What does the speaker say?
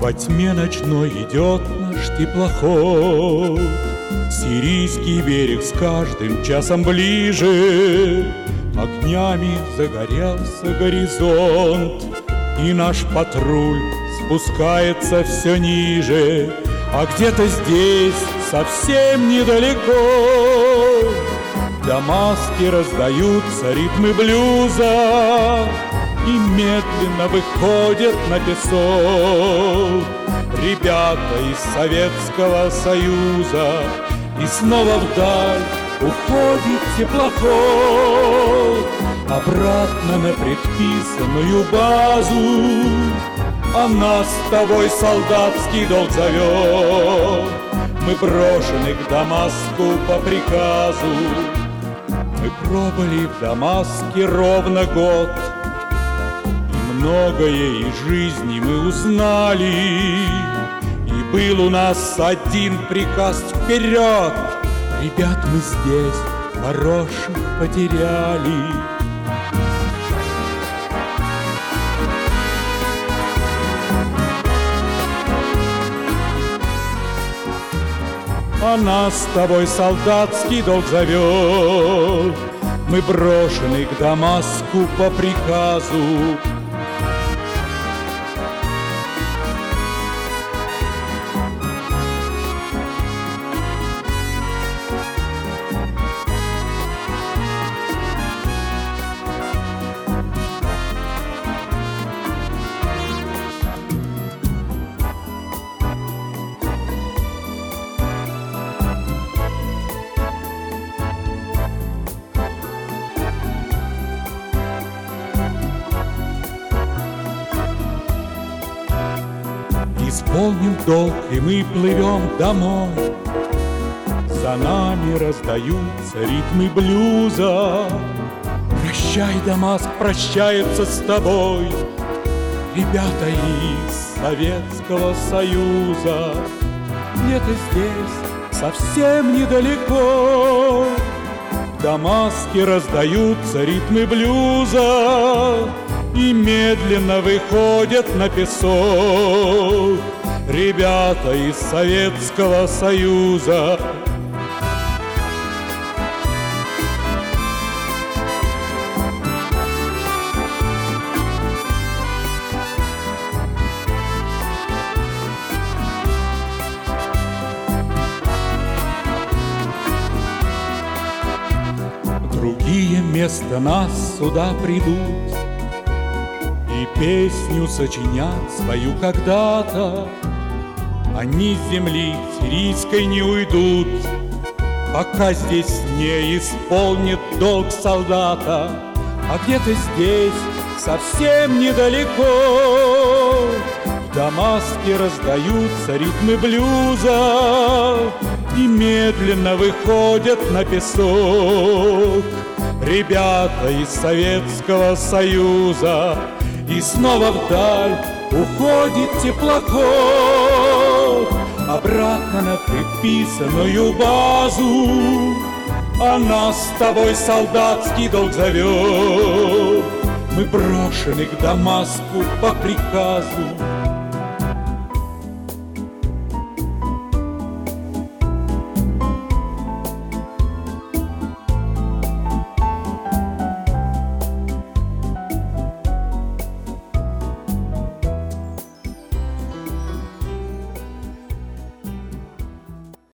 Во тьме ночной идет наш теплоход, Сирийский берег с каждым часом ближе. Огнями загорелся горизонт, и наш патруль спускается все ниже. А где-то здесь, совсем недалеко, в Дамаске раздаются ритмы блюза, и медленно выходят на песок ребята из Советского Союза. И снова вдаль уходит теплоход, обратно на предписанную базу. А нас с тобой солдатский долг зовет, мы брошены к Дамаску по приказу. Мы пробыли в Дамаске ровно год, и многое из жизни мы узнали. И был у нас один приказ: вперед! Ребят, мы здесь хороших потеряли. А нас с тобой солдатский долг зовет, мы брошены к Дамаску по приказу. Исполним долг, и мы плывем домой. За нами раздаются ритмы блюза. Прощай, Дамаск, прощается с тобой, ребята из Советского Союза. Где-то здесь, совсем недалеко, в Дамаске раздаются ритмы блюза, и медленно выходят на песок ребята из Советского Союза. Другие вместо нас сюда придут и песню сочинят свою когда-то. Они с земли сирийской не уйдут, пока здесь не исполнит долг солдата. А где-то здесь, совсем недалеко, в Дамаске раздаются ритмы блюза, и медленно выходят на песок ребята из Советского Союза. И снова вдаль уходит теплоход, обратно на предписанную базу. А нас с тобой солдатский долг зовет, мы брошены к Дамаску по приказу.